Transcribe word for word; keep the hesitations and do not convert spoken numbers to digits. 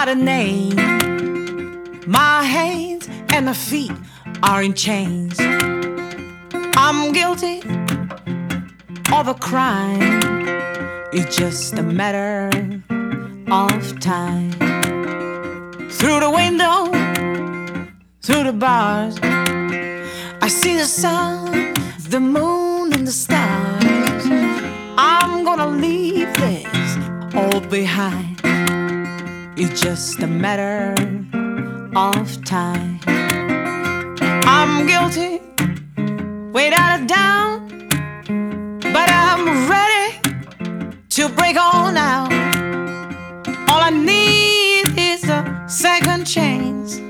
got a name. My hands and my feet are in chains. I'm guilty of a crime. It's just a matter of time. Through the window, through the bars, I see the sun, the moon and the stars. I'm gonna leave this all behind. It's just a matter of time. I'm guilty, without a doubt, but I'm ready to break on out. All I need is a second chance.